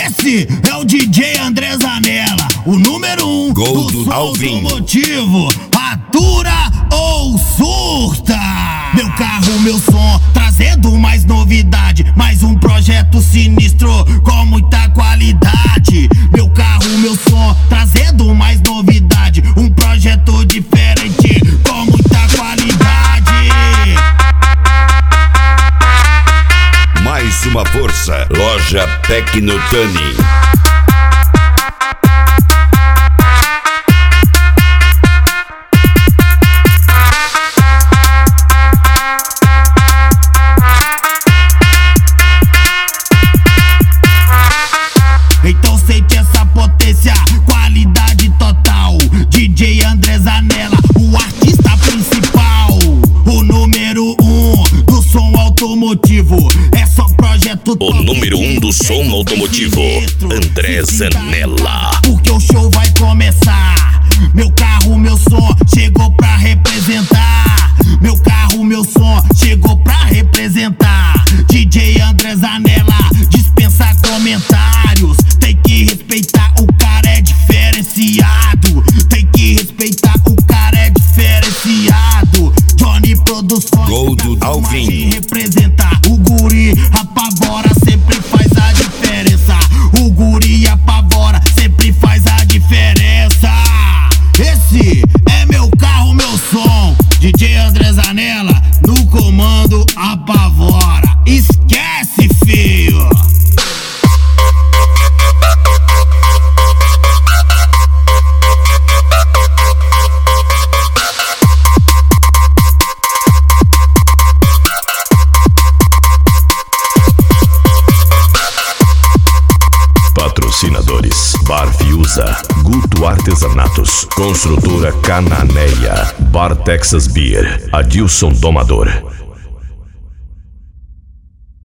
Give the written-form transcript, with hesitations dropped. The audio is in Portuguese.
Esse é o DJ André Zanella, o número 1 Gol do do Alvin. automotivo. Atura ou surta? Meu carro, meu som, trazendo mais novidade, mais um projeto sinistro com muita qualidade. Meu carro, meu som, trazendo mais novidade, um projeto diferente com muita qualidade. Mais uma força. Loja Tecnotani. Então sente essa potência, qualidade total. DJ André Zanella, o artista principal, o número 1 do som automotivo. É só projeto top. O número 1 do som automotivo, André Zanella. Porque o show vai começar. Meu carro, meu som, chegou pra representar. Meu carro, meu som, chegou pra representar. DJ André Zanella, dispensa comentários. Tem que respeitar, o cara é diferenciado. Tem que respeitar, o cara é diferenciado. Johnny Produções, Gol do Alvin. representar. O guri apavora, sempre faz a diferença. O guri apavora, sempre faz a diferença. Esse é meu carro, meu som. DJ André Zanella, no comando apavora. Esquece, filho. Patrocinadores: Bar Fiuza, Guto Artesanatos, Construtora Cananeia, Bar Texas Beer, Adilson Domador,